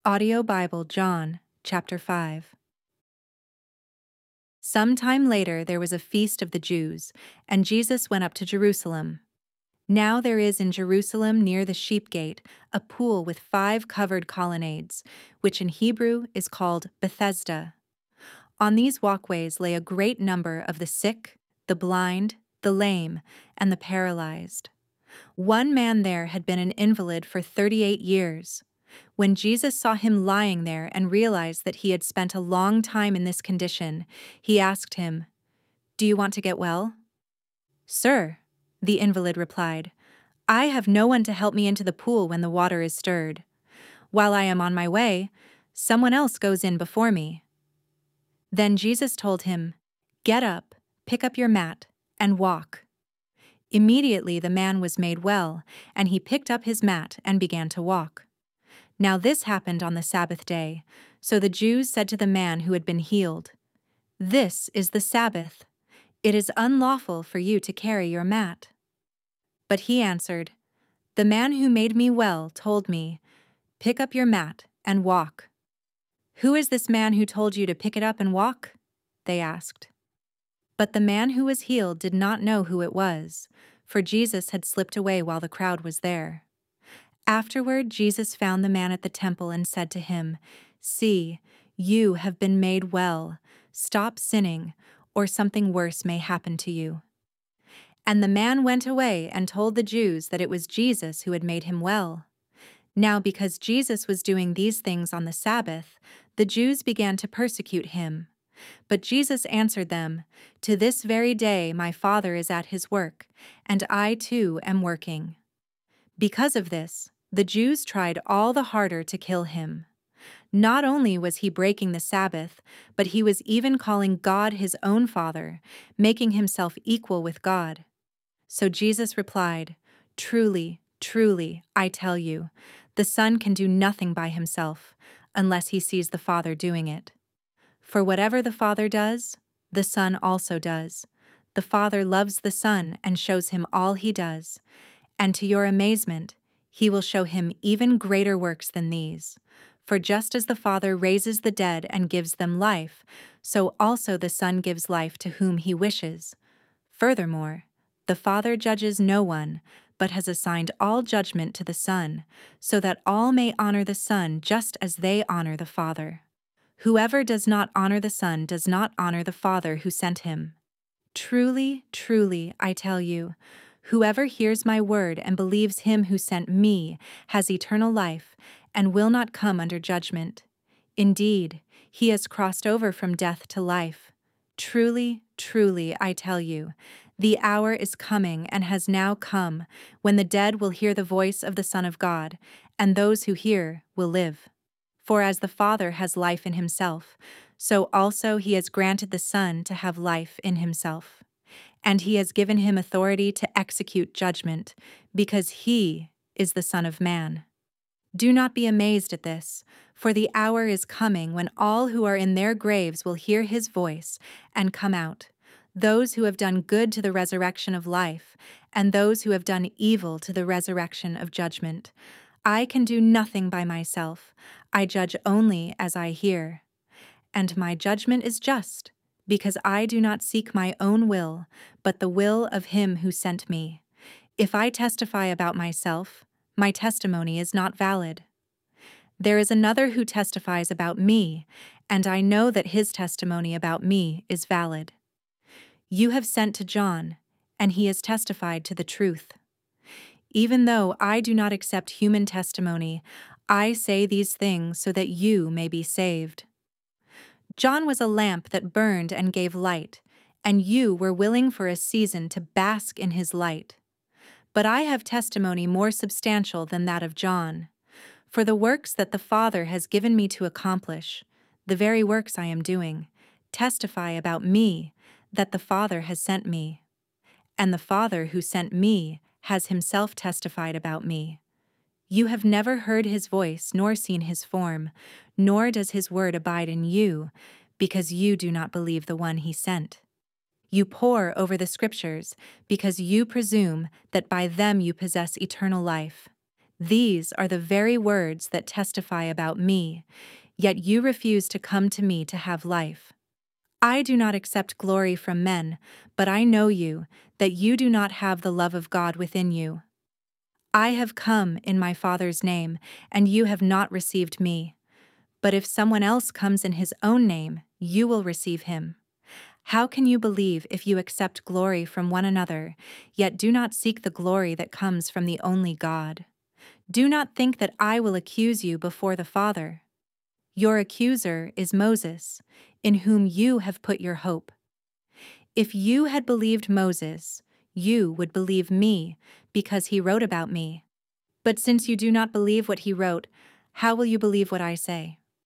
Audio Bible John, chapter 5. Some time later there was a feast of the Jews, and Jesus went up to Jerusalem. Now there is in Jerusalem near the sheep gate a pool with 5 covered colonnades, which in Hebrew is called Bethesda. On these walkways lay a great number of the sick, the blind, the lame, and the paralyzed. One man there had been an invalid for 38 years. When Jesus saw him lying there and realized that he had spent a long time in this condition, he asked him, "Do you want to get well?" "Sir," the invalid replied, "I have no one to help me into the pool when the water is stirred. While I am on my way, someone else goes in before me." Then Jesus told him, "Get up, pick up your mat, and walk." Immediately the man was made well, and he picked up his mat and began to walk. Now this happened on the Sabbath day, so the Jews said to the man who had been healed, "This is the Sabbath. It is unlawful for you to carry your mat." But he answered, "The man who made me well told me, 'Pick up your mat and walk.'" "Who is this man who told you to pick it up and walk?" they asked. But the man who was healed did not know who it was, for Jesus had slipped away while the crowd was there. Afterward, Jesus found the man at the temple and said to him, "See, you have been made well. Stop sinning, or something worse may happen to you." And the man went away and told the Jews that it was Jesus who had made him well. Now, because Jesus was doing these things on the Sabbath, the Jews began to persecute him. But Jesus answered them, "To this very day my Father is at his work, and I too am working." Because of this, the Jews tried all the harder to kill him. Not only was he breaking the Sabbath, but he was even calling God his own Father, making himself equal with God. So Jesus replied, "Truly, truly, I tell you, the Son can do nothing by himself, unless he sees the Father doing it. For whatever the Father does, the Son also does. The Father loves the Son and shows him all he does. And to your amazement, he will show him even greater works than these. For just as the Father raises the dead and gives them life, so also the Son gives life to whom he wishes. Furthermore, the Father judges no one, but has assigned all judgment to the Son, so that all may honor the Son just as they honor the Father. Whoever does not honor the Son does not honor the Father who sent him. Truly, truly, I tell you, whoever hears my word and believes him who sent me has eternal life and will not come under judgment. Indeed, he has crossed over from death to life. Truly, truly, I tell you, the hour is coming and has now come when the dead will hear the voice of the Son of God, and those who hear will live. For as the Father has life in himself, so also he has granted the Son to have life in himself. And he has given him authority to execute judgment, because he is the Son of Man. Do not be amazed at this, for the hour is coming when all who are in their graves will hear his voice and come out, those who have done good to the resurrection of life, and those who have done evil to the resurrection of judgment. I can do nothing by myself. I judge only as I hear. And my judgment is just, because I do not seek my own will, but the will of him who sent me. If I testify about myself, my testimony is not valid. There is another who testifies about me, and I know that his testimony about me is valid. You have sent to John, and he has testified to the truth. Even though I do not accept human testimony, I say these things so that you may be saved. John was a lamp that burned and gave light, and you were willing for a season to bask in his light. But I have testimony more substantial than that of John. For the works that the Father has given me to accomplish, the very works I am doing, testify about me that the Father has sent me. And the Father who sent me has himself testified about me. You have never heard his voice nor seen his form, nor does his word abide in you, because you do not believe the one he sent. You pore over the Scriptures, because you presume that by them you possess eternal life. These are the very words that testify about me, yet you refuse to come to me to have life. I do not accept glory from men, but I know you, that you do not have the love of God within you. I have come in my Father's name, and you have not received me. But if someone else comes in his own name, you will receive him. How can you believe if you accept glory from one another, yet do not seek the glory that comes from the only God? Do not think that I will accuse you before the Father. Your accuser is Moses, in whom you have put your hope. If you had believed Moses, you would believe me, because he wrote about me. But since you do not believe what he wrote, how will you believe what I say?